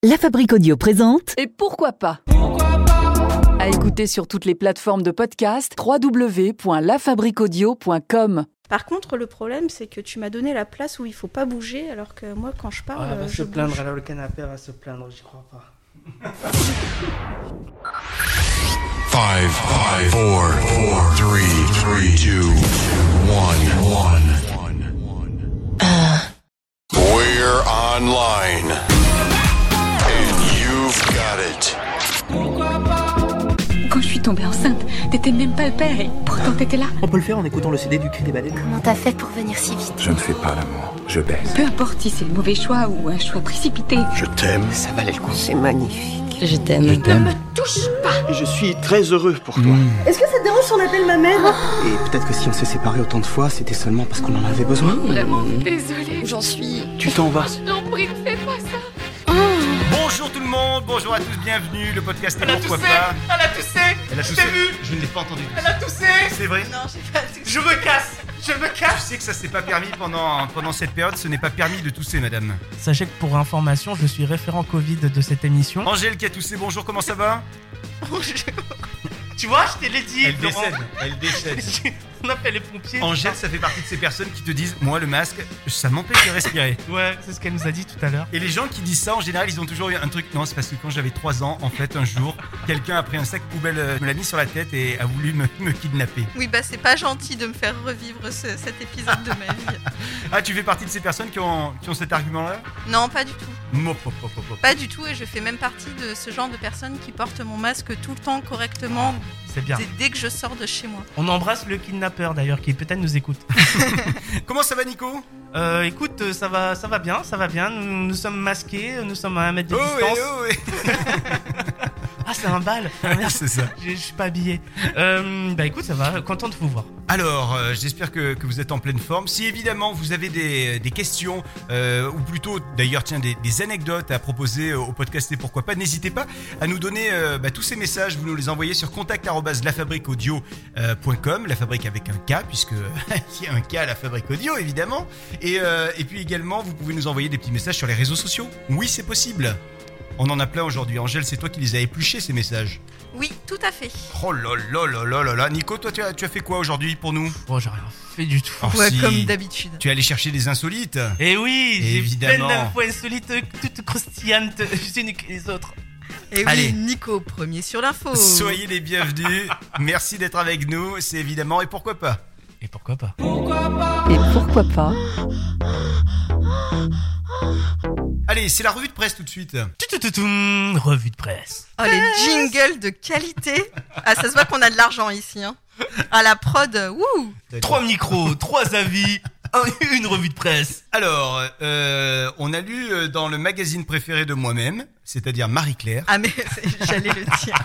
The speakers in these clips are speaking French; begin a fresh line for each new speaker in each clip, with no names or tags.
La Fabrique Audio présente.
Et pourquoi pas à écouter sur toutes les plateformes de podcast, www.lafabriqueaudio.com.
Par contre, le problème, c'est que tu m'as donné la place où il faut pas bouger, alors que moi, quand je parle,
elle va
je
se plaindre,
bouge.
elle a le canapé, elle va se plaindre, j'y crois pas.
5, 4, 3, 2, 1. We're online. And you've got it.
Quand je suis tombée enceinte, t'étais même pas le père et pourtant t'étais là.
On peut le faire en écoutant le CD du Cri des baleines.
Comment t'as fait pour venir si vite?
Je ne fais pas l'amour, je baise.
Peu importe si c'est le mauvais choix ou un choix précipité.
Je t'aime.
Ça valait le coup.
C'est magnifique. Je t'aime.
Ne me touche pas.
Et je suis très heureux pour toi.
Est-ce que ça te dérange si on appelle ma mère?
Et peut-être que si on s'est séparés autant de fois, c'était seulement parce qu'on en avait besoin.
Vraiment désolée.
J'en suis...
Tu t'en vas.
Je t'en prie, ne fais pas ça.
Bonjour tout le monde, bonjour à tous, bienvenue, le podcast est pourquoi pas.
Elle a toussé.
Elle a toussé. Je ne l'ai pas entendu.
Elle a toussé.
C'est vrai.
Non, j'ai pas toussé. Je me casse.
Tu sais que ça s'est pas permis pendant cette période, ce n'est pas permis de tousser madame.
Sachez que pour information, je suis référent Covid de cette émission.
Angèle qui a toussé, bonjour, comment ça va?
Tu vois, je t'ai dit.
Elle décède.
On appelle les pompiers.
Angèle, ça fait partie de ces personnes qui te disent, moi le masque, ça m'empêche de respirer.
Ouais, c'est ce qu'elle nous a dit tout à l'heure.
Et les gens qui disent ça, en général, ils ont toujours eu un truc. Non, c'est parce que quand j'avais 3 ans, en fait, un jour, quelqu'un a pris un sac poubelle, me l'a mis sur la tête et a voulu me kidnapper.
Oui, bah c'est pas gentil de me faire revivre cet épisode de ma vie.
Ah, tu fais partie de ces personnes qui ont cet argument-là?
Non, pas du tout.
Mop.
Pas du tout, et je fais même partie de ce genre de personnes qui portent mon masque tout le temps correctement.
C'est bien.
Dès que je sors de chez moi.
On embrasse le kidnappeur d'ailleurs qui peut-être nous écoute.
Comment ça va, Nico?
Écoute, ça va bien. Nous sommes masqués, nous sommes à 1 mètre de distance.
Oui.
Ah, c'est un bal.
C'est ça.
Je suis pas habillé. Écoute, ça va, content de vous voir.
Alors, j'espère que vous êtes en pleine forme. Si évidemment vous avez des questions, ou plutôt d'ailleurs des anecdotes à proposer au podcast et pourquoi pas, n'hésitez pas à nous donner tous ces messages. Vous nous les envoyez sur contact@lafabriqueaudio.com, la fabrique avec un K, puisque il y a un K à la fabrique audio évidemment. Et puis également, vous pouvez nous envoyer des petits messages sur les réseaux sociaux. Oui, c'est possible. On en a plein aujourd'hui. Angèle, c'est toi qui les as épluchés, ces messages.
Oui, tout à fait.
Oh là là. Nico, toi, tu as fait quoi aujourd'hui pour nous?
Bon, j'ai rien fait du tout.
Oh,
Ouais,
si.
comme d'habitude.
Tu es allé chercher des insolites.
Et oui, j'ai
Évidemment.
plein d'infos insolites, toutes croustillantes, les unes que les autres.
Et
Allez.
oui, Nico, premier sur l'info.
Soyez les bienvenus. Merci d'être avec nous. C'est évidemment et pourquoi pas.
Et pourquoi pas?
Et pourquoi pas
Allez, c'est la revue de presse tout de suite.
Revue de presse.
Oh, les jingles de qualité. Ah, ça se voit qu'on a de l'argent ici. Hein. À la prod, wouh.
3 micros, 3 avis, une revue de presse.
Alors, on a lu dans le magazine préféré de moi-même, c'est-à-dire Marie-Claire.
Ah, mais j'allais le dire.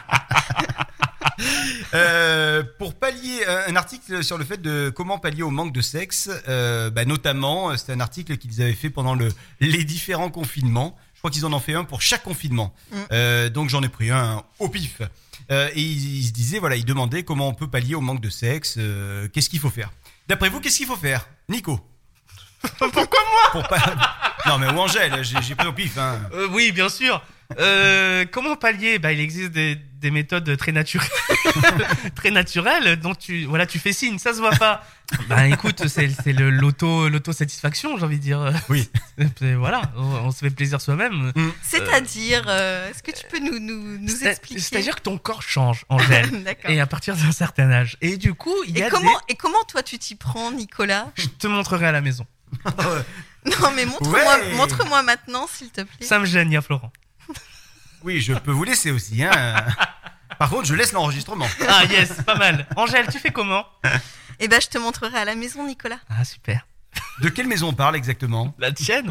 Pour pallier un article sur le fait de comment pallier au manque de sexe, notamment c'était un article qu'ils avaient fait pendant les différents confinements. Je crois qu'ils en ont fait un pour chaque confinement. Donc j'en ai pris un au pif. Et ils se disaient, voilà, ils demandaient comment on peut pallier au manque de sexe, qu'est-ce qu'il faut faire. D'après vous, qu'est-ce qu'il faut faire, Nico?
Pourquoi moi?
Non mais ou Angèle, j'ai pris au pif. Hein.
Oui, bien sûr. Comment pallier? Il existe des méthodes très naturelles, très naturelles, dont tu fais signe, ça se voit pas. Écoute, c'est l'auto-satisfaction, j'ai envie de dire.
Oui.
Voilà, on se fait plaisir soi-même.
C'est-à-dire, est-ce que tu peux nous expliquer?
C'est-à-dire que ton corps change, Angèle.
D'accord.
Et à partir d'un certain âge. Et du coup, il y a
Et comment toi tu t'y prends, Nicolas?
Je te montrerai à la maison.
Non, mais montre-moi maintenant, s'il te plaît.
Ça me gêne, il y a Florent.
Oui, je peux vous laisser aussi. Hein. Par contre, je laisse l'enregistrement.
Ah yes, pas mal. Angèle, tu fais comment?
Eh ben, je te montrerai à la maison, Nicolas.
Ah super.
De quelle maison on parle exactement?
La tienne.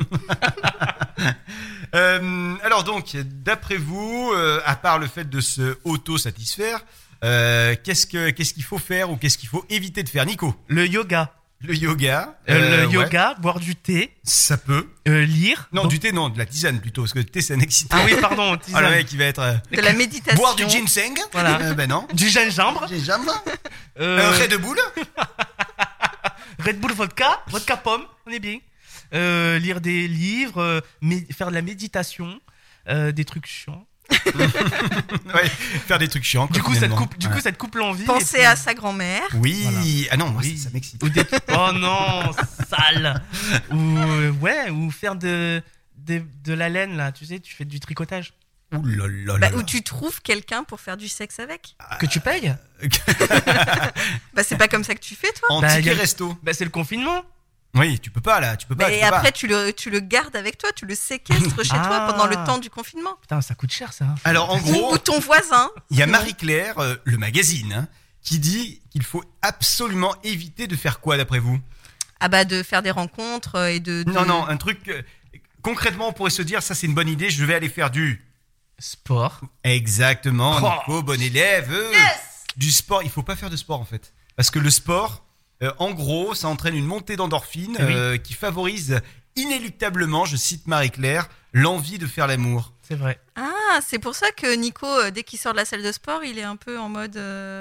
Alors donc, d'après vous, à part le fait de se auto-satisfaire, qu'est-ce qu'il faut faire ou qu'est-ce qu'il faut éviter de faire, Nico?
Le yoga.
Le yoga.
Yoga, boire du thé.
Ça peut.
Lire.
Non, du thé, non, de la tisane plutôt, parce que le thé c'est un excitant.
Ah oui, pardon, tisane.
Ah, le mec, il va être.
De la méditation.
Boire du ginseng.
Voilà.
Non.
Du gingembre.
Red Bull.
Red Bull vodka pomme, on est bien. Lire des livres, faire de la méditation. des trucs chiants.
Ouais, faire des trucs chiants.
Du coup, ça
finalement.
te coupe l'envie.
Penser
et puis-
à sa grand-mère.
Oui.
Voilà.
Ah non, moi
Oui.
ça m'excite.
Ou oh non, sale. Ou faire de la laine là, tu sais, tu fais du tricotage.
Ouh là là
Bah,
là
où
là.
tu trouves quelqu'un pour faire du sexe avec.
Que tu payes.
Bah, c'est pas comme ça que tu fais, toi.
En
Bah,
ticket
y a-
resto.
Bah c'est le confinement.
Oui, tu peux pas là, tu peux pas.
Et
tu peux
après,
pas.
tu le gardes avec toi, tu le séquestres chez toi
Ah.
pendant le temps du confinement.
Putain, ça coûte cher ça.
Alors en gros,
Ou ton voisin.
il y a Marie-Claire, le magazine, hein, qui dit qu'il faut absolument éviter de faire quoi d'après vous?
Ah bah, de faire des rencontres et de...
Non, un truc. Concrètement, on pourrait se dire, ça c'est une bonne idée, je vais aller faire du.
Sport.
Exactement,
Oh.
Nico, bon élève. Du sport, il faut pas faire de sport en fait. Parce que le sport, en gros, ça entraîne une montée d'endorphine
Oui.
qui favorise inéluctablement, je cite Marie-Claire, l'envie de faire l'amour.
C'est vrai.
Ah, c'est pour ça que Nico, dès qu'il sort de la salle de sport, il est un peu en mode...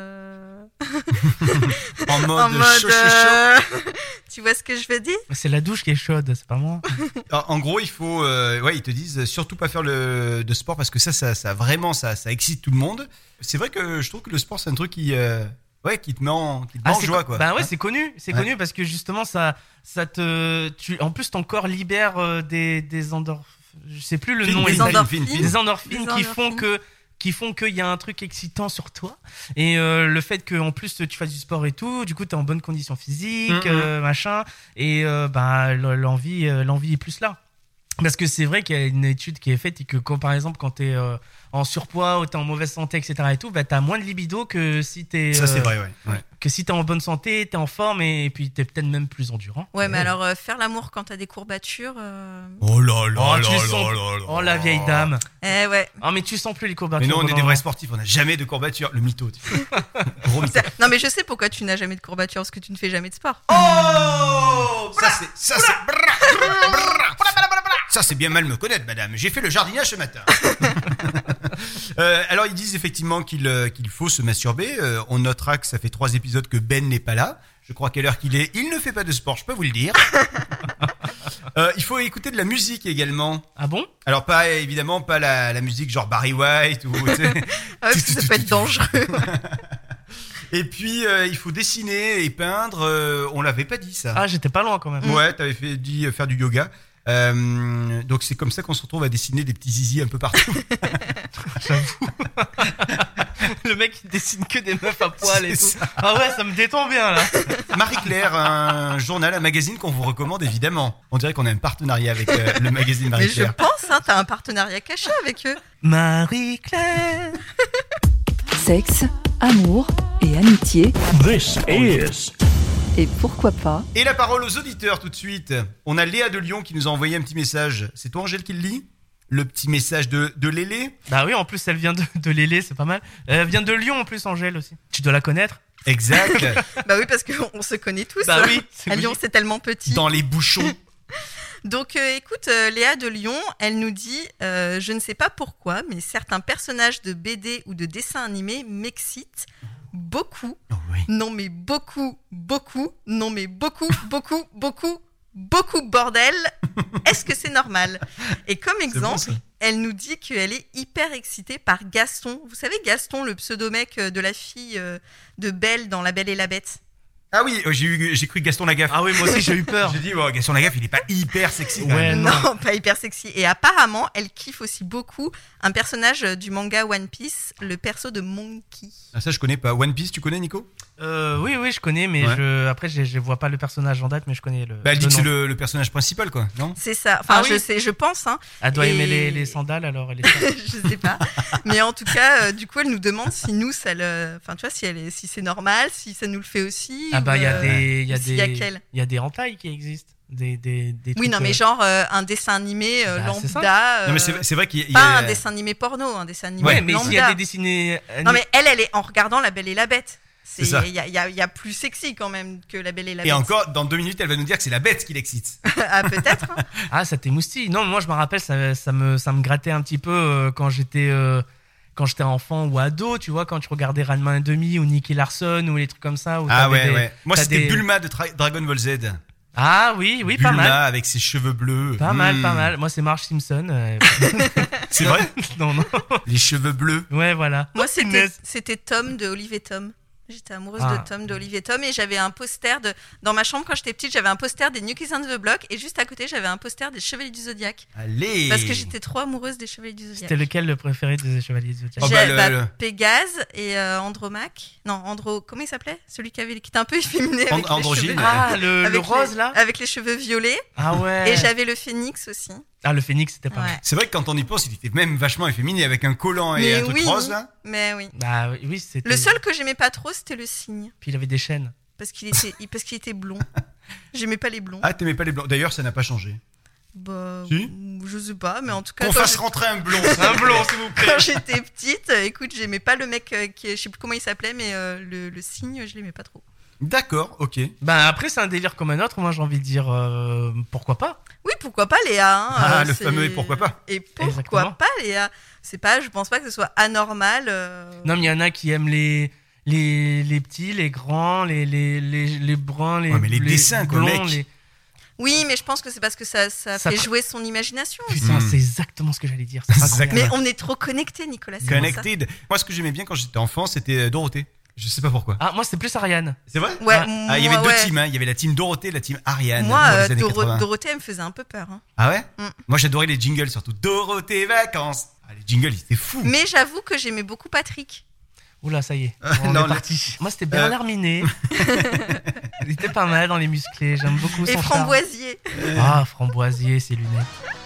En mode,
en mode...
chaud, chaud, chaud.
Tu vois ce que je veux dire?
C'est la douche qui est chaude, c'est pas moi.
En gros, il faut, ils te disent surtout pas faire de sport parce que ça vraiment, ça excite tout le monde. C'est vrai que je trouve que le sport, c'est un truc qui te met en
c'est
joie, quoi.
Bah ouais,
Hein?
c'est connu,
Ouais.
connu parce que justement en plus ton corps libère des endorphines. Je sais plus le nom.
Des
exact.
endorphines.
Des endorphines
Des
qui font qu'il y a un truc excitant sur toi et le fait que en plus tu fasses du sport et tout, du coup t'es en bonne condition physique, machin, et l'envie est plus là. Parce que c'est vrai qu'il y a une étude qui est faite et que par exemple quand t'es en surpoids ou t'es en mauvaise santé, etc. et tout, bah t'as moins de libido que si t'es
Ça, c'est vrai, ouais.
que si t'es en bonne santé, t'es en forme et puis t'es peut-être même plus endurant.
Ouais, mais alors, faire l'amour quand t'as des courbatures...
Oh là là
Oh,
là
tu
là
sens-
là là.
Oh la vieille dame.
Eh ouais.
Ah mais tu sens plus les
Mais
courbatures.
nous, on est
pendant
des
un
vrais
moment.
sportifs, on n'a jamais de courbatures. Le mytho. Gros mytho.
Non, mais je sais pourquoi tu n'as jamais de courbatures, parce que tu ne fais jamais de sport.
Oh, ça c'est bien mal me connaître, madame. J'ai fait le jardinage ce matin. Alors ils disent effectivement qu'il faut se masturber. On notera que ça fait 3 épisodes que Ben n'est pas là. Je crois qu'à l'heure qu'il est, il ne fait pas de sport, je peux vous le dire. Il faut écouter de la musique également.
Ah bon?
Alors évidemment pas la musique genre Barry White ou tu sais.
Ah ouais, parce que ça peut être dangereux.
Et puis il faut dessiner et peindre. On l'avait pas dit ça.
Ah j'étais pas loin quand même.
Ouais, t'avais dit faire du yoga. Donc c'est comme ça qu'on se retrouve à dessiner des petits zizi un peu partout.
J'avoue. Le mec il dessine que des meufs à poil et
C'est
tout.
ça.
Ah ouais, ça me détend bien là.
Marie-Claire, un journal, un magazine qu'on vous recommande évidemment. On dirait qu'on a un partenariat avec le magazine
Mais je
Marie-Claire.
pense, hein, t'as un partenariat caché avec eux.
Marie-Claire.
Sexe, amour et amitié.
This is
Et pourquoi pas
Et la parole aux auditeurs tout de suite. On a Léa de Lyon qui nous a envoyé un petit message. C'est toi Angèle qui le lit? Le petit message de Lélé?
Bah oui, en plus elle vient de Lélé, c'est pas mal. Elle vient de Lyon en plus, Angèle aussi. Tu dois la connaître.
Exact.
Bah oui, parce qu'on se connaît tous.
Bah oui, c'est
À Lyon,
logique.
c'est tellement petit.
Dans les bouchons.
Donc écoute, Léa de Lyon, elle nous dit je ne sais pas pourquoi, mais certains personnages de BD ou de dessins animés m'excitent beaucoup.
Oh oui.
Non mais beaucoup, non mais beaucoup, beaucoup, bordel. Est-ce que c'est normal? Et comme exemple,
bon, ça.
elle nous dit qu'elle est hyper excitée par Gaston. Vous savez Gaston, le pseudo-mec de la fille de Belle dans La Belle et la Bête?
Ah oui, j'ai cru Gaston Lagaffe.
Ah oui, moi aussi j'ai eu peur.
J'ai dit, oh, Gaston Lagaffe, il est pas hyper sexy. quand
Ouais,
même.
Non, pas hyper sexy. Et apparemment, elle kiffe aussi beaucoup un personnage du manga One Piece, le perso de Monkey.
Ah, ça, je connais pas. One Piece, tu connais, Nico?
Oui, je connais, mais
Ouais.
après je vois pas le personnage en date, mais je connais le.
Bah, elle dit
le
que c'est
nom.
le personnage principal, quoi, non?
C'est ça. Enfin,
Ah oui.
je sais, je pense. Hein.
Elle doit aimer
Et-
les sandales alors elle est.
Je sais pas. Mais en tout cas, du coup, elle nous demande si nous, ça le... Enfin, tu vois, si c'est normal, si ça nous le fait aussi.
Ah bah il y a
s'il y a quel
il y a des hentai qui existent, des
Oui,
trucs,
non, mais genre un dessin animé
Bah, c'est ça.
lambda.
Non, mais c'est vrai qu'il y a.
Pas un dessin animé porno, un dessin animé
Ouais, mais
lambda.
s'il y a des dessinés.
Non, mais elle est en regardant La Belle et la Bête.
C'est ça.
Il y a plus sexy quand même que La Belle et la Bête.
Et encore, dans 2 minutes, elle va nous dire que c'est la bête qui l'excite.
Ah, peut-être. Hein.
Ah, ça t'émoustille. Non, moi je me rappelle, ça me grattait un petit peu quand j'étais enfant ou ado, tu vois, quand tu regardais Ranma 1,5 ou Nicky Larson ou les trucs comme ça. Où
Ah
t'avais
ouais. Moi,
t'as
c'était
des-
Bulma de Dragon Ball Z.
Ah oui, pas
Bulma
mal.
avec ses cheveux bleus.
Pas mal. Moi, c'est Marge Simpson.
C'est vrai?
Non.
Les cheveux bleus.
Ouais, voilà.
Moi,
Punaise.
c'était Tom de Olive et Tom. J'étais amoureuse
Ah.
de Tom de Olive et Tom et j'avais un poster dans ma chambre quand j'étais petite, j'avais un poster des New Kids on the Block et juste à côté j'avais un poster des Chevaliers du Zodiac.
Allez.
Parce que j'étais trop amoureuse des Chevaliers du Zodiac.
C'était lequel le préféré des Chevaliers du Zodiac?
Oh,
J'ai
le-
Pégase et Andromaque. Non, comment il s'appelait? Celui qui était un peu efféminé avec
Androgyne.
les cheveux.
Ah, le
avec
rose
les-
là.
Avec les cheveux violets.
Ah ouais.
Et j'avais le Phénix aussi.
Ah, le Phénix, c'était pas mal.
Ouais.
C'est vrai que quand on y pense, il était même vachement efféminé avec un collant et
Mais
un truc
oui,
rose là.
mais oui.
Bah oui, c'était.
Le seul que j'aimais pas trop, c'était le cygne.
Puis il avait des chaînes.
Parce qu'il était blond. J'aimais pas les blonds.
Ah, t'aimais pas les blancs. D'ailleurs, ça n'a pas changé.
Bah,
Si.
je sais pas, mais en tout cas,
Qu'on
quand
fasse rentrer un blond.
Un blond, s'il vous plaît.
quand j'étais petite, écoute, j'aimais pas le mec je sais plus comment il s'appelait, mais le cygne, je l'aimais pas trop.
D'accord, ok.
Bah après, c'est un délire comme un autre. Moi, j'ai envie de dire pourquoi pas.
Oui, pourquoi pas Léa hein,
Ah, le
c'est-
fameux et pourquoi pas.
Et pourquoi
Exactement.
pas Léa C'est pas, je pense pas que ce soit anormal.
Non, mais il y en a qui aiment les petits, les grands, les bruns, les
Ouais, mais les dessins, quoi,
blonds,
mec.
les...
Oui, mais je pense que c'est parce que ça
Ça
fait
tra-
jouer son imagination.
Putain, c'est exactement ce que j'allais dire. C'est incroyable.
Mais on est trop connectés, Nicolas. c'est pour ça.
Connected. Moi, ce que j'aimais bien quand j'étais enfant, c'était Dorothée. Je sais pas pourquoi.
Ah, moi, c'est plus Ariane.
C'est vrai?
Ouais,
Ah, il y avait
moi,
deux
ouais.
teams, hein. Il y avait la team Dorothée et la team Ariane.
Moi,
dans les années 80.
Dorothée, elle me faisait un peu peur. Hein.
Ah ouais?
Mm.
Moi, j'adorais les jingles, surtout. Dorothée vacances. Ah, les jingles, ils étaient fous.
Mais j'avoue que j'aimais beaucoup Patrick.
Oula, ça y est. On
Non,
est parti. Moi, c'était Bernard Minet. Il était pas mal dans les musclés. J'aime beaucoup
Et
son charme.
Framboisier.
Ah, Framboisier, ses lunettes.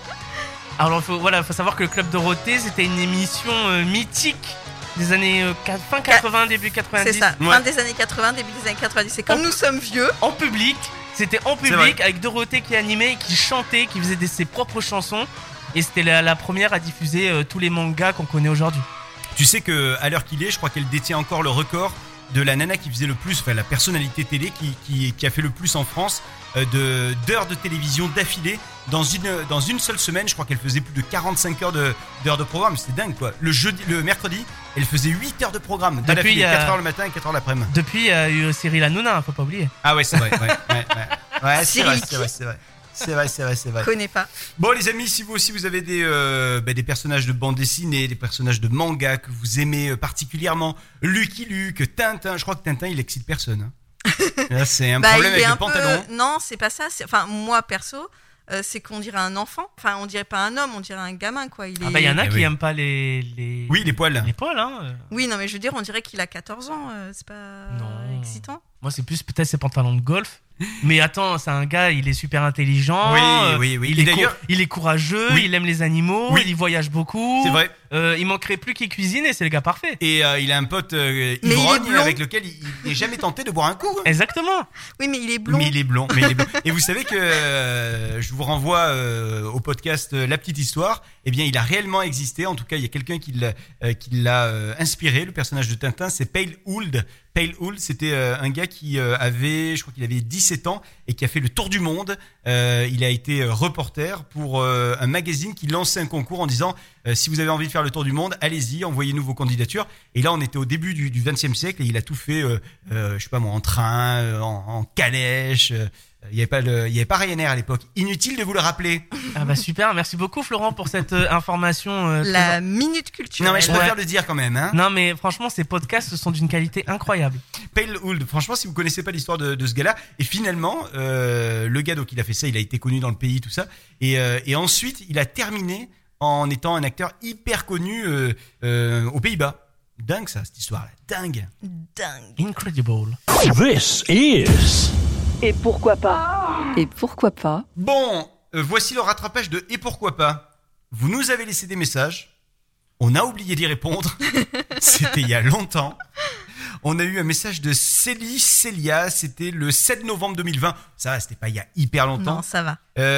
Alors, faut savoir que le Club Dorothée, c'était une émission mythique des années fin 80, début 90.
C'est ça,
Ouais.
fin des années 80, début des années 90. C'est comme nous sommes vieux.
En public. C'était en
C'est
public
vrai.
avec Dorothée qui animait, qui chantait, qui faisait ses propres chansons. Et c'était la première à diffuser tous les mangas qu'on connaît aujourd'hui.
Tu sais que à l'heure qu'il est, je crois qu'elle détient encore le record de la nana qui faisait le plus, enfin la personnalité télé qui a fait le plus en France d'heures de télévision d'affilée dans une seule semaine. Je crois qu'elle faisait plus de 45 heures d'heures de programme. C'était dingue quoi. Le mercredi, elle faisait 8 heures de programme
Depuis,
d'affilée, 4 heures le matin et 4 heures l'après-midi.
Depuis, il y a eu Cyril Hanouna, faut pas oublier.
Ah ouais, c'est vrai. Ouais, c'est vrai,
Cyril
c'est vrai, c'est vrai. C'est vrai, c'est vrai, c'est vrai.
Je connais pas.
Bon les amis, si vous aussi vous avez des personnages de bande dessinée, des personnages de manga que vous aimez particulièrement, Lucky Luke, Tintin, je crois que Tintin il excite personne. Hein. Là c'est un problème avec le pantalon.
Non, c'est pas ça. Enfin, moi perso, c'est qu'on dirait un enfant. Enfin, on dirait pas un homme, on dirait un gamin quoi. Il est...
Ah bah il y en a
Eh
qui
oui.
aiment pas les...
Oui, les poils.
Les poils, hein.
Oui, non, mais je veux dire, on dirait qu'il a 14 ans. C'est pas
Non.
excitant.
Moi, c'est plus peut-être ses pantalons de golf. Mais attends, c'est un gars, il est super intelligent.
Oui.
Il
Et
est,
d'ailleurs-
il est courageux,
Oui.
il aime les animaux,
Oui.
il voyage beaucoup.
C'est vrai.
Il manquerait plus qu'il cuisine et c'est le gars parfait.
Et il a un pote
il est
ivrogne
blond.
avec lequel il n'est jamais tenté de boire un coup. Hein.
Exactement.
Oui, mais il est blond.
Mais il est blond. Et vous savez que je vous renvoie au podcast La Petite Histoire. Eh bien, il a réellement existé. En tout cas, il y a quelqu'un qui l'a inspiré. Le personnage de Tintin, c'est Pale Hould. Pale Hould, c'était un gars qui je crois qu'il avait 17 ans et qui a fait le tour du monde. Il a été reporter pour un magazine qui lançait un concours en disant si vous avez envie de faire le tour du monde, allez-y, envoyez-nous vos candidatures. Et là, on était au début du XXe siècle et il a tout fait, je sais pas moi, en train, en calèche. Il y avait pas Ryanair à l'époque. Inutile de vous le rappeler.
Ah bah super, merci beaucoup Florent pour cette information.
La minute culturelle.
Non mais je
Ouais.
préfère le dire quand même. Hein.
Non mais franchement, ces podcasts sont d'une qualité incroyable.
Pale Hould, franchement, si vous connaissez pas l'histoire de ce gars-là, et finalement, le gars donc il a fait ça, il a été connu dans le pays, tout ça, et ensuite il a terminé en étant un acteur hyper connu aux Pays-Bas. Dingue ça, cette histoire-là, dingue.
Incredible.
This is.
Et pourquoi pas? Et pourquoi pas?
Bon, voici le rattrapage de Et pourquoi pas. Vous nous avez laissé des messages, on a oublié d'y répondre, c'était il y a longtemps. On a eu un message de Célia, c'était le 7 novembre 2020. Ça va, c'était pas il y a hyper longtemps.
Non, ça va.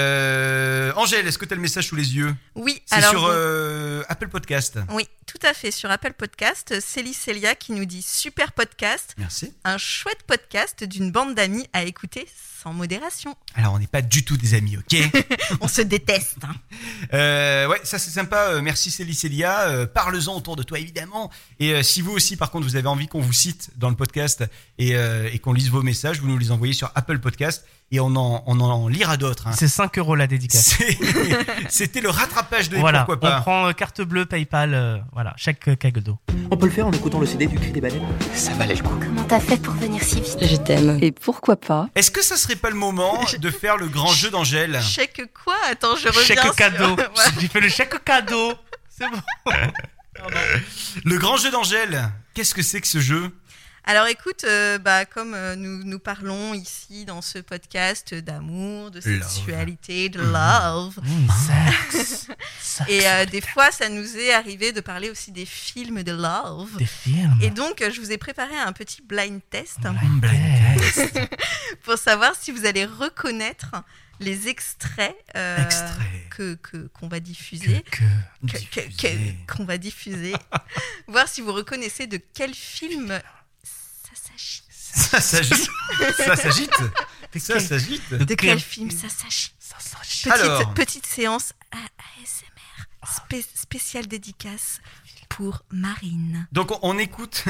Angèle, est-ce que tu as le message sous les yeux?
Oui,
C'est
alors.
sur Apple Podcast.
Oui, tout à fait. Sur Apple Podcast, Célia qui nous dit super podcast,
Merci.
un chouette podcast d'une bande d'amis à écouter sans modération.
Alors, on n'est pas du tout des amis, ok?
On se déteste. Hein.
Ouais, ça c'est sympa. Merci Célia. Parle-en autour de toi, évidemment. Et si vous aussi, par contre, vous avez envie qu'on vous cite dans le podcast et qu'on lise vos messages, vous nous les envoyez sur Apple Podcast. et on en lira d'autres. Hein.
C'est 5 € la dédicace.
C'était le rattrapage de
Voilà,
Pourquoi pas.
on prend carte bleue, PayPal, voilà, chaque cadeau.
On peut le faire en écoutant le CD du Cri des baleines.
Ça valait le coup.
Comment t'as fait pour venir si vite? Je t'aime.
Et pourquoi pas?
Est-ce que ça serait pas le moment de faire le grand jeu d'Angèle?
Chèque quoi? Attends, je reviens
Chèque
sur...
cadeau.
Ouais.
J'ai fait le chèque cadeau. C'est bon. Pardon.
Le grand jeu d'Angèle. Qu'est-ce que c'est que ce jeu?
Alors écoute, comme nous parlons ici dans ce podcast d'amour, de sexualité, de love,
Sexe.
et des fois ça nous est arrivé de parler aussi des films de love.
Des films.
Et donc je vous ai préparé un petit blind test
Blind test.
pour savoir si vous allez reconnaître les extraits qu'on va diffuser. Qu'on va diffuser. Voir si vous reconnaissez de quel film ça s'agit.
Ça s'agite. Ça s'agite. Ça s'agite.
De quel film ça s'agit. Petite séance ASMR spéciale dédicace pour Marine.
Donc on écoute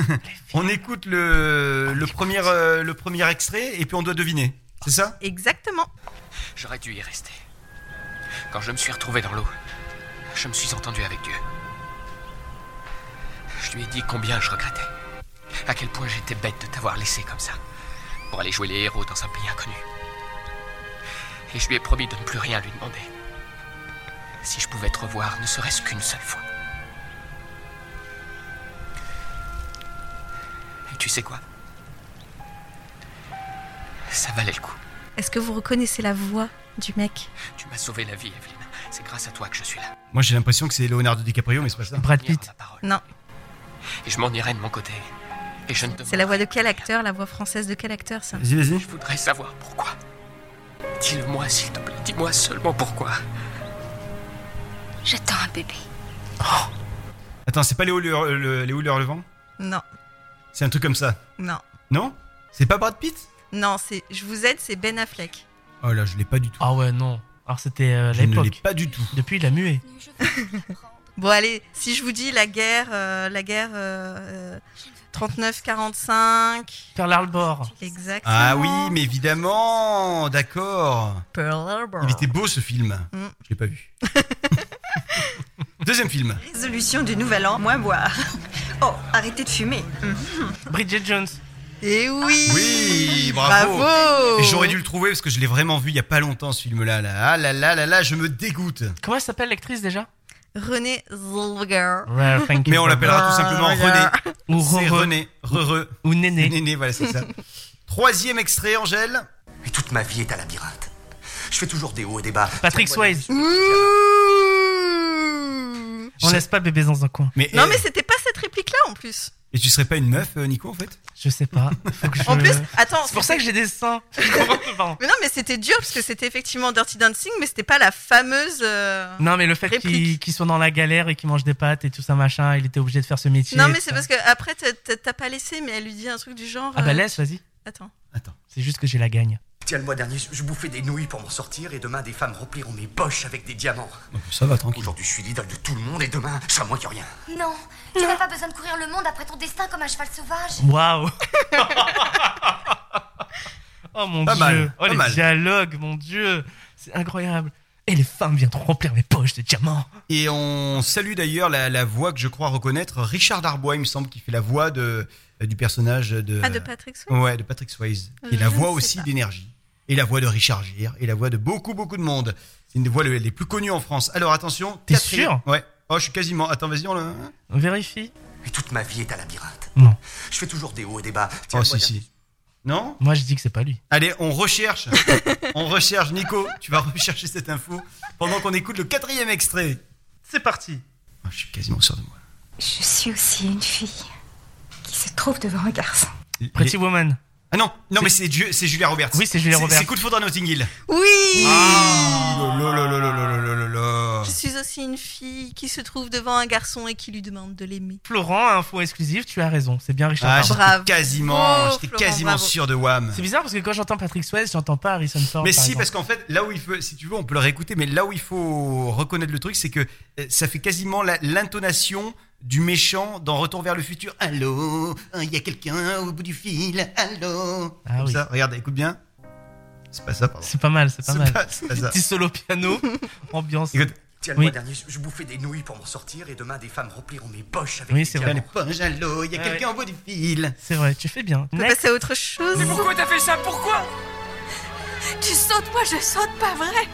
le premier extrait et puis on doit deviner. C'est ça?
Exactement.
J'aurais dû y rester. Quand je me suis retrouvé dans l'eau, je me suis entendu avec Dieu. Je lui ai dit combien je regrettais. À quel point j'étais bête de t'avoir laissé comme ça, pour aller jouer les héros dans un pays inconnu. Et je lui ai promis de ne plus rien lui demander. Si je pouvais te revoir, ne serait-ce qu'une seule fois. Et tu sais quoi? Ça valait le coup.
Est-ce que vous reconnaissez la voix du mec?
Tu m'as sauvé la vie, Evelyne. C'est grâce à toi que je suis là.
Moi j'ai l'impression que c'est Leonardo DiCaprio, mais c'est pas ça.
Brad Pitt.
Non.
Et je m'en irai de mon côté. Et je ne te...
C'est la voix de quel acteur? La voix française de quel acteur, ça?
Vas-y.
Je voudrais savoir pourquoi. Dis-le-moi, s'il te plaît. Dis-moi seulement pourquoi.
J'attends un bébé.
Oh. Attends, c'est pas Léo Hurlevent?
Non.
C'est un truc comme ça?
Non.
Non? C'est pas Brad Pitt?
Non, je vous aide, c'est Ben Affleck.
Oh là, je l'ai pas du tout.
Ah ouais, non. Alors c'était l'époque.
Je ne l'ai pas du tout.
Depuis, il a mué.
Bon, allez, si je vous dis la guerre 39-45.
Pearl Harbor.
Exactement.
Ah oui, mais évidemment, d'accord.
Pearl Harbor.
Il était beau ce film. Je l'ai pas vu. Deuxième film.
Résolution du nouvel an, moins boire. Oh, arrêtez de fumer.
Bridget Jones.
Eh oui.
Oui, bravo. Et j'aurais dû le trouver parce que je l'ai vraiment vu il y a pas longtemps ce film-là. Ah là, je me dégoûte.
Comment elle s'appelle l'actrice déjà?
Renée Zellweger.
Mais on l'appellera tout simplement René.
Ou
c'est René.
Ou Néné.
Néné, voilà, c'est ça. Troisième extrait, Angèle.
Et toute ma vie est un labyrinthe. Je fais toujours des hauts et des bas.
Patrick Swayze. On laisse pas bébé dans un coin.
Non, mais c'était pas cette réplique-là en plus.
Et tu serais pas une meuf, Nico, en fait?
Je sais pas.
En plus, attends.
C'est pour ça que j'ai des seins.
Mais non, mais c'était dur parce que c'était effectivement Dirty Dancing, mais c'était pas la fameuse.
Non, mais le fait qu'ils soient dans la galère et qu'ils mangent des pâtes et tout ça machin, il était obligé de faire ce métier.
Non, mais c'est parce que après t'as pas laissé, mais elle lui dit un truc du genre.
Ah bah laisse, vas-y.
Attends.
C'est juste que j'ai la gagne.
Tiens, le mois dernier, je bouffais des nouilles pour m'en sortir et demain, des femmes rempliront mes poches avec des diamants.
Ça va, tranquille.
Aujourd'hui, je suis l'idole de tout le monde et demain, je serai moins que rien.
Non, tu n'as pas besoin de courir le monde après ton destin comme un cheval sauvage.
Waouh. Oh mon
pas
dieu.
Mal,
oh les
mal.
dialogues, mon dieu. C'est incroyable. Et les femmes viendront remplir mes poches de diamants.
Et on salue d'ailleurs la voix que je crois reconnaître, Richard Darbois, il me semble, qui fait la voix du personnage de...
Ah, de Patrick Swayze.
Ouais, de Patrick Swayze. Qui est la voix aussi d'Énergie. Et la voix de Richard Gere. Et la voix de beaucoup de monde. C'est une des voix les plus connues en France. Alors attention.
T'es sûr?
Ouais. Oh, je suis quasiment... Attends, vas-y, on
vérifie.
Et toute ma vie est un labyrinthe.
Non.
Je fais toujours des hauts et des bas. Tiens,
Oh, si. Non?
Moi, je dis que c'est pas lui.
Allez, on recherche. On recherche. Nico, tu vas rechercher cette info pendant qu'on écoute le 4e extrait.
C'est parti.
Oh, je suis quasiment sûr de moi.
Je suis aussi une fille qui se trouve devant un garçon.
Pretty Woman.
Ah non, mais c'est Julia Roberts.
Oui, c'est Julia Roberts.
C'est Coup de foudre à Notting Hill.
Oui.
Ah.
Je suis aussi une fille qui se trouve devant un garçon et qui lui demande de l'aimer.
Florent, info exclusive, tu as raison. C'est bien Richard Darbois.
Bravo.
J'étais quasiment sûr de Wham.
C'est bizarre parce que quand j'entends Patrick Swayze, j'entends pas Harrison Ford.
Mais
par
si,
exemple.
parce qu'en fait, là où il faut, si tu veux, on peut le réécouter, mais là où il faut reconnaître le truc, c'est que ça fait quasiment l'intonation du méchant dans Retour vers le futur. Allô, il y a quelqu'un au bout du fil. Allô.
Ah
Comme
oui.
ça, regarde, écoute bien. C'est pas ça, pardon.
C'est pas mal, c'est pas mal.
C'est pas ça.
Petit solo piano, ambiance.
Écoute,
Tiens, le mois dernier, je bouffais des nouilles pour m'en sortir et demain, des femmes rempliront mes poches avec
Oui,
des
c'est vrai.
diamants.
pas jaloux, il y a quelqu'un au bout du fil.
C'est vrai, tu fais bien.
On peut passer à autre chose.
Mais pourquoi t'as fait ça? Pourquoi? Tu sautes, moi je saute, pas vrai?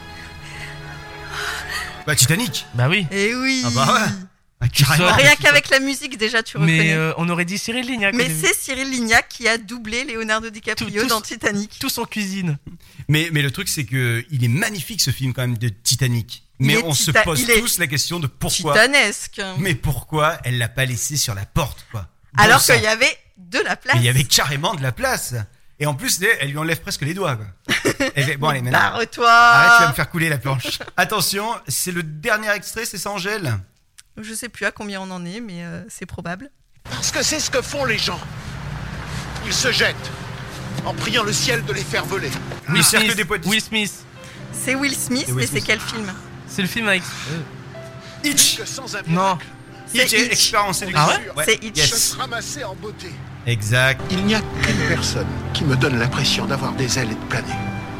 Bah, Titanic.
Bah oui.
Eh oui.
Ah bah ouais. Ah, carrément.
Rien qu'avec la musique, déjà, tu reconnais.
Mais on aurait dit Cyril Lignac.
Mais c'est Cyril Lignac qui a doublé Leonardo DiCaprio dans Titanic.
Tous en cuisine.
Mais le truc, c'est que il est magnifique ce film quand même de Titanic. Mais on se pose tous la question de pourquoi.
Titanesque.
Mais pourquoi elle l'a pas laissé sur la porte, quoi.
Alors qu'il y avait de la place.
Mais il y avait carrément de la place. Et en plus, elle lui enlève presque les doigts, quoi. Bon, allez, maintenant.
Barre-toi.
Arrête, tu vas me faire couler la planche. Attention, c'est le dernier extrait, c'est ça, Angèle?
Je sais plus à combien on en est, mais c'est probable.
Parce que c'est ce que font les gens. Ils se jettent en priant le ciel de les faire voler.
Will Smith.
C'est Will Smith, mais c'est quel film?
C'est le film avec...
Hitch.
Non.
Hitch, expérience séduction.
Ah ouais,
c'est Hitch.
Yes. Se ramasser en beauté.
Exact.
Il n'y a qu'une personne qui me donne l'impression d'avoir des ailes et de planer.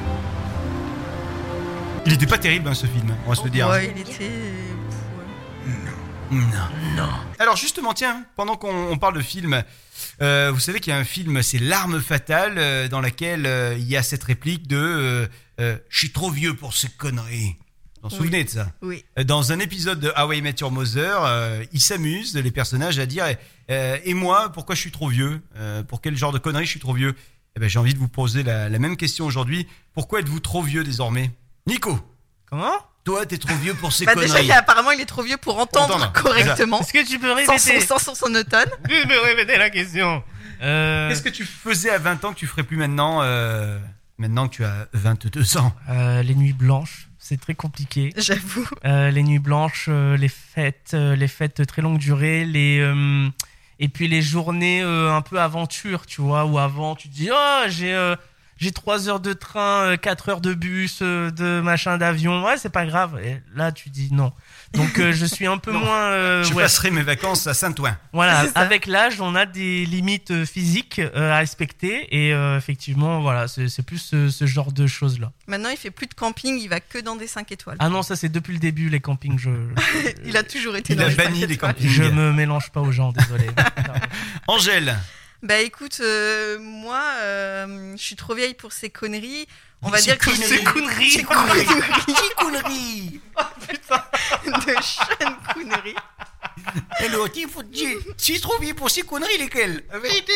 Il était pas terrible, hein, ce film, on va se le dire.
Ouais, il était...
Non. Alors justement, tiens, pendant qu'on parle de film, vous savez qu'il y a un film, c'est L'Arme Fatale, dans laquelle il y a cette réplique de je suis trop vieux pour ces conneries. Vous vous souvenez de ça?
Oui.
Dans un épisode de How I Met Your Mother, ils s'amusent, les personnages, à dire et moi, pourquoi je suis trop vieux? Pour quel genre de conneries je suis trop vieux? Eh ben, j'ai envie de vous poser la même question aujourd'hui. Pourquoi êtes-vous trop vieux désormais? Nico.
Comment?
Toi, t'es trop vieux pour ces
Bah
conneries.
déjà, apparemment, il est trop vieux pour entendre correctement.
Est-ce que tu peux répéter?
Sans son sonotone.
Tu peux répéter la question.
Qu'est-ce que tu faisais à 20 ans que tu ferais plus maintenant, maintenant que tu as 22 ans?
Les nuits blanches, c'est très compliqué.
J'avoue.
Les nuits blanches, les fêtes très longue durée, et puis les journées un peu aventure, tu vois, où avant tu te dis j'ai 3 heures de train, 4 heures de bus, de machin d'avion. Ouais, c'est pas grave. Et là, tu dis non. Donc, je suis un peu moins...
je passerai mes vacances à Saint-Ouen.
Voilà, avec l'âge, on a des limites physiques à respecter. Et effectivement, voilà, c'est plus ce genre de choses-là.
Maintenant, il fait plus de camping, il va que dans des 5 étoiles.
Ah non, ça c'est depuis le début, les campings.
Il a toujours été
dans
les 5 étoiles.
Il a banni les campings.
Je me mélange pas aux gens, désolé.
Angèle.
Bah écoute, moi, je suis trop vieille pour ces conneries. On va dire que
ces conneries.
Ces conneries.
Oh putain.
De Sean Connery.
Et l'autre, il faut dire, je suis trop vieille pour ces conneries, lesquelles? La vérité.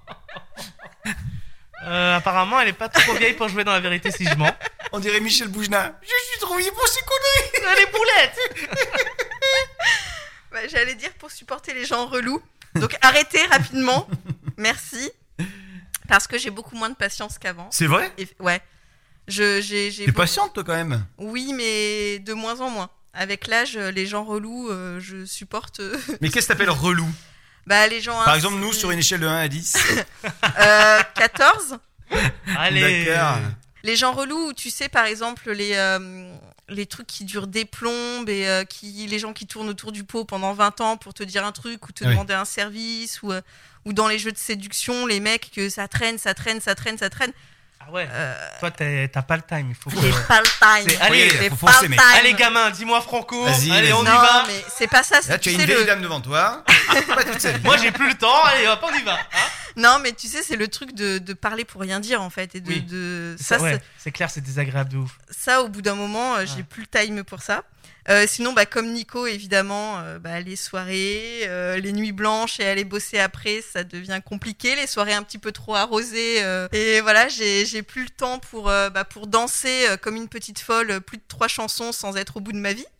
Apparemment, elle est pas trop vieille pour jouer dans La Vérité si je mens.
On dirait Michel Boujna. Je suis trop vieille pour ces conneries.
Les boulettes.
Bah, j'allais dire pour supporter les gens relous. Donc arrêtez rapidement. Merci. Parce que j'ai beaucoup moins de patience qu'avant.
C'est vrai?
Ouais.
T'es patiente, toi, quand même?
Oui, mais de moins en moins. Avec l'âge, les gens relous, je supporte.
Mais qu'est-ce que t'appelles relou?
Bah, les gens.
Par exemple, nous, sur une échelle de 1 à 10.
14.
Allez.
D'accord.
Les gens relous, tu sais, par exemple, les trucs qui durent des plombes et les gens qui tournent autour du pot pendant 20 ans pour te dire un truc ou te demander un service ou dans les jeux de séduction, les mecs que ça traîne.
Ah ouais. Toi, t'as pas le time. Il faut
J'ai pas le time.
Allez,
faut foncer, mec.
Allez, gamin, dis-moi franco.
Vas-y,
on y
non,
va.
mais c'est pas ça.
Là, tu as une vieille dame devant toi. Pas toute sa vie.
Moi, j'ai plus le temps. Allez, hop, on y va. Hein,
non, mais tu sais, c'est le truc de parler pour rien dire, en fait. Et ça,
c'est clair, c'est désagréable de ouf.
Ça, au bout d'un moment, j'ai plus le time pour ça. Sinon, comme Nico, évidemment, les soirées, les nuits blanches et aller bosser après, ça devient compliqué. Les soirées un petit peu trop arrosées. Et voilà, j'ai plus le temps pour danser comme une petite folle, plus de 3 chansons sans être au bout de ma vie.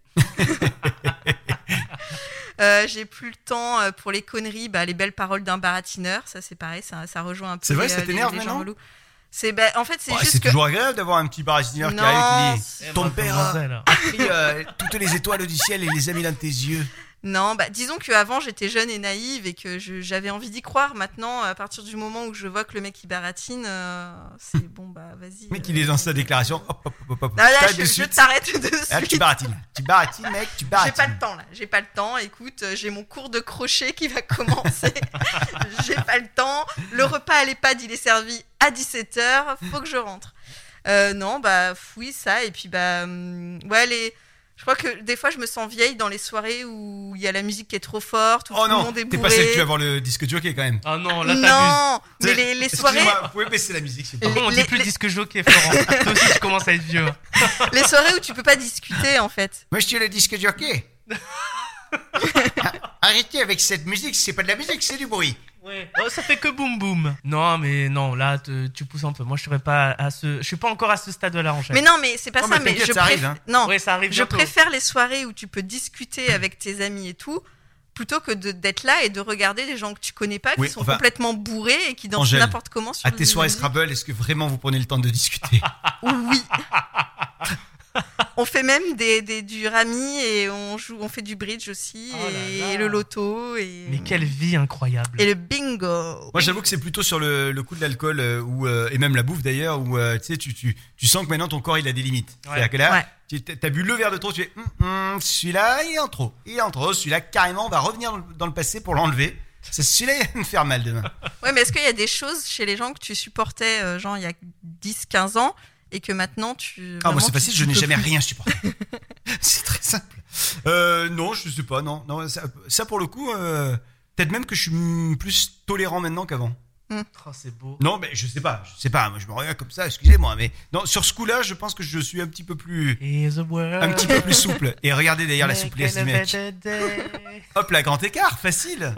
J'ai plus le temps pour les conneries, les belles paroles d'un baratineur. Ça, c'est pareil, ça rejoint un peu.
C'est vrai, ça t'énerve
les gens
maintenant?
relous. En fait, c'est juste
c'est
que...
toujours agréable d'avoir un petit baratineur qui arrive et qui dit ton père a pris toutes les étoiles du ciel et les a mis dans tes yeux.
Non, disons qu'avant j'étais jeune et naïve et que j'avais envie d'y croire. Maintenant, à partir du moment où je vois que le mec il baratine, c'est bon, vas-y.
Le mec il est dans sa déclaration, hop.
Non, là, je t'arrête de suite.
Là, tu baratines, mec, tu baratines.
J'ai pas le temps. Écoute, j'ai mon cours de crochet qui va commencer. J'ai pas le temps. Le repas à l'EHPAD il est servi à 17h. Faut que je rentre. Non, bah oui, ça. Et puis, ouais, je crois que des fois, je me sens vieille dans les soirées où il y a la musique qui est trop forte, où tout le monde est bourré.
T'es pas celle que tu vas voir le disque jockey quand même.
Ah non, là t'abuses.
Non, mais les soirées...
Excusez-moi, vous pouvez baisser la musique, s'il vous plaît.
On dit plus disque jockey, Florent. Toi aussi, tu commences à être vieux.
Les soirées où tu peux pas discuter, en fait.
Moi, je suis le disque jockey. Arrêtez avec cette musique, c'est pas de la musique, c'est du bruit.
Ouais. Oh, ça fait que boum boum. Non, mais non, là, tu pousses un peu. Moi, je suis pas encore à ce stade-là, en fait.
Mais non, mais c'est pas
Non,
ça.
mais
Mais
t'inquiète, ça arrive, hein.
Non,
Ouais, ça arrive
je
bientôt.
préfère les soirées où tu peux discuter avec tes amis et tout, plutôt que d'être là et de regarder des gens que tu connais pas, qui sont complètement bourrés et qui dansent
Angèle,
n'importe comment sur
à tes soirées Scrabble, est-ce que vraiment vous prenez le temps de discuter?
Oui. On fait même du rami et on fait du bridge aussi, et le loto.
Mais quelle vie incroyable.
Et le bingo.
Moi, j'avoue que c'est plutôt sur le coup de l'alcool et même la bouffe d'ailleurs, où tu sens que maintenant ton corps il a des limites.
Ouais.
C'est-à-dire que là, t'as bu le verre de trop, tu fais celui-là il est en trop, celui-là carrément on va revenir dans le passé pour l'enlever. Celui-là il va me faire mal demain.
Ouais, mais est-ce qu'il y a des choses chez les gens que tu supportais genre il y a 10-15 ans et que maintenant tu...
Ah, moi c'est facile, je n'ai jamais rien supporté. C'est très simple. Non, je sais pas, non, ça pour le coup, peut-être même que je suis plus tolérant maintenant qu'avant.
Oh, c'est beau.
Non, mais je sais pas, moi je me regarde comme ça, excusez-moi, mais non, sur ce coup-là, je pense que je suis un petit peu plus souple. Et regardez d'ailleurs la souplesse du mec. Hop là, grand écart, facile.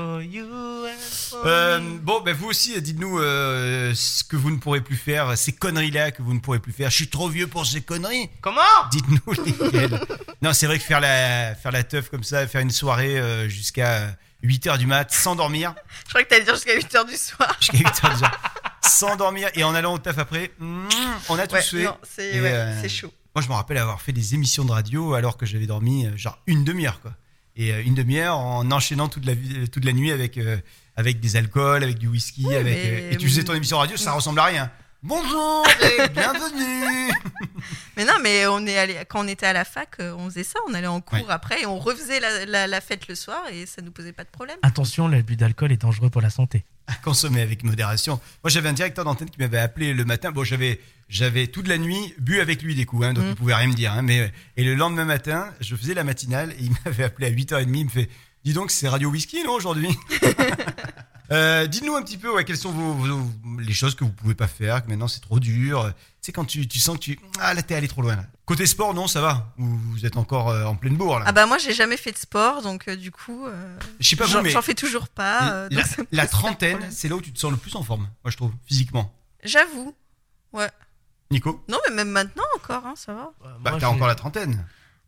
Bon, ben vous aussi, dites-nous ce que vous ne pourrez plus faire, ces conneries-là que vous ne pourrez plus faire. Je suis trop vieux pour ces conneries.
Comment?
Dites-nous lesquelles. Non, c'est vrai que faire la teuf comme ça, faire une soirée jusqu'à 8h du mat, sans dormir.
Je crois que t'allais dire jusqu'à 8h du soir.
Jusqu'à 8h du soir. Sans dormir et en allant au taf après, on a tous fait.
Non, c'est chaud.
Moi, je me rappelle avoir fait des émissions de radio alors que j'avais dormi genre une demi-heure, quoi. Et une demi-heure en enchaînant toute la nuit avec des alcools, avec du whisky, et tu faisais ton émission radio, ça ressemble à rien. Bonjour et bienvenue.
Mais non, mais quand on était à la fac, on faisait ça, on allait en cours après et on refaisait la fête le soir et ça nous posait pas de problème.
Attention, l'abus d'alcool est dangereux pour la santé.
À consommer avec modération. Moi, j'avais un directeur d'antenne qui m'avait appelé le matin. Bon, j'avais toute la nuit bu avec lui des coups, donc il pouvait rien me dire. Et le lendemain matin, je faisais la matinale et il m'avait appelé à 8h30. Il me fait, dis donc, c'est Radio Whisky, non, aujourd'hui? Dites-nous un petit peu quelles sont les choses que vous pouvez pas faire, que maintenant c'est trop dur. Tu sais, quand tu sens que là t'es allé trop loin. Là. Côté sport, non, ça va. Vous êtes encore en pleine bourre là.
Ah bah moi j'ai jamais fait de sport, donc du coup,
je sais pas vous, mais
j'en fais toujours pas.
La trentaine, c'est là où tu te sens le plus en forme, moi je trouve, physiquement.
J'avoue, ouais.
Nico?
Non, mais même maintenant encore, ça va.
Bah t'as encore la trentaine.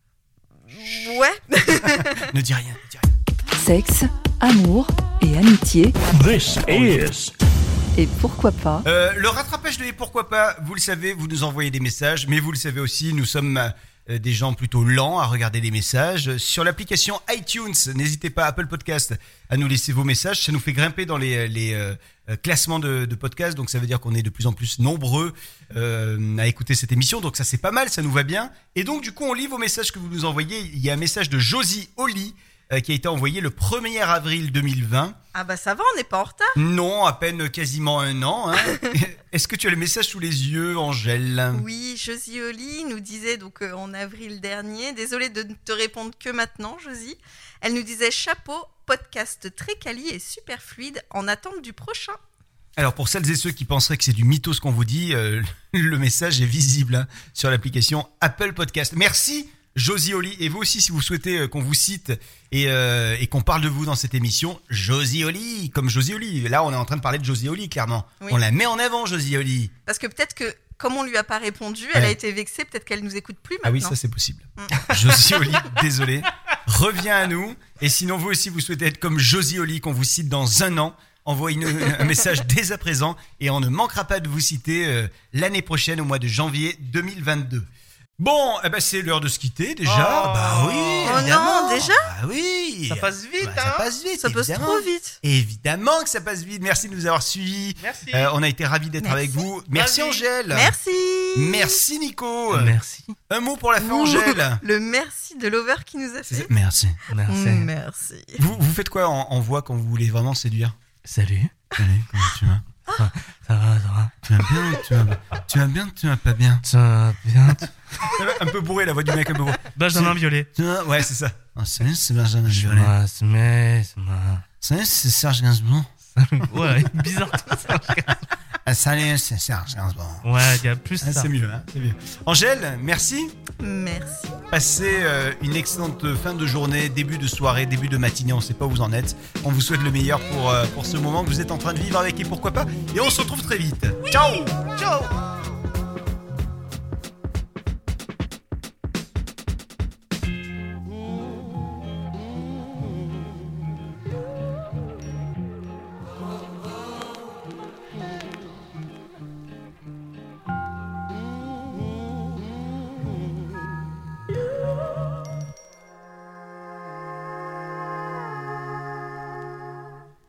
Ouais.
Ne dis rien.
Sexe, amour et amitié.
This is...
Et pourquoi pas?
Le rattrapage de Et pourquoi pas, vous le savez, vous nous envoyez des messages, mais vous le savez aussi, nous sommes des gens plutôt lents à regarder les messages. Sur l'application iTunes, n'hésitez pas, Apple Podcast, à nous laisser vos messages. Ça nous fait grimper dans les classements de podcasts, donc ça veut dire qu'on est de plus en plus nombreux à écouter cette émission. Donc ça c'est pas mal, ça nous va bien. Et donc du coup on lit vos messages que vous nous envoyez. Il y a un message de Josie Oli qui a été envoyé le 1er avril 2020.
Ah bah ça va, on n'est pas en retard.
Non, à peine quasiment un an. Est-ce que tu as le message sous les yeux, Angèle?
Oui, Josie Oli nous disait donc en avril dernier, désolée de ne te répondre que maintenant, Josie. Elle nous disait chapeau, podcast très quali et super fluide, en attente du prochain.
Alors pour celles et ceux qui penseraient que c'est du mytho ce qu'on vous dit, le message est visible sur l'application Apple Podcast. Merci Josie Oli, et vous aussi si vous souhaitez qu'on vous cite et qu'on parle de vous dans cette émission, Josie Oli, comme Josie Oli. Là on est en train de parler de Josie Oli clairement. Oui. On la met en avant Josie Oli.
Parce que peut-être que comme on lui a pas répondu, elle a été vexée, peut-être qu'elle nous écoute plus maintenant.
Ah oui, ça c'est possible. Josie Oli, désolé, reviens à nous. Et sinon vous aussi vous souhaitez être comme Josie Oli, qu'on vous cite dans un an, envoyez un message dès à présent et on ne manquera pas de vous citer l'année prochaine au mois de janvier 2022. Bon, c'est l'heure de se quitter déjà. Bah oui, évidemment.
Non, déjà?
Bah oui.
Ça passe vite,
Ça passe vite,
ça passe trop vite.
Évidemment que ça passe vite. Merci de nous avoir suivis.
Merci.
On a été ravis d'être avec vous. Merci Angèle.
Merci.
Merci Nico.
Merci.
Un mot pour la fin, Angèle.
Le merci de l'over qui nous a fait.
Merci.
Merci.
Vous faites quoi en voix quand vous voulez vraiment séduire?
Salut.
Salut, comment tu vas?
Ça va.
Tu vas bien, tu vas bien, tu vas pas bien.
Ça va bien.
Un peu bourré, la voix du mec un peu bourré.
Benjamin Biolay.
Ouais, c'est ça. Salut, c'est Benjamin Biolay. Salut, c'est Serge Gainsbourg.
Ouais, bizarre tout ça.
Salut, c'est Serge Gainsbourg.
Ouais, il y a plus ça.
C'est mieux, hein, c'est mieux. Angèle, merci.
Merci.
Passez une excellente fin de journée, début de soirée, début de matinée, on ne sait pas où vous en êtes. On vous souhaite le meilleur pour ce moment que vous êtes en train de vivre avec Et Pourquoi Pas. Et on se retrouve très vite. Ciao.
Ciao.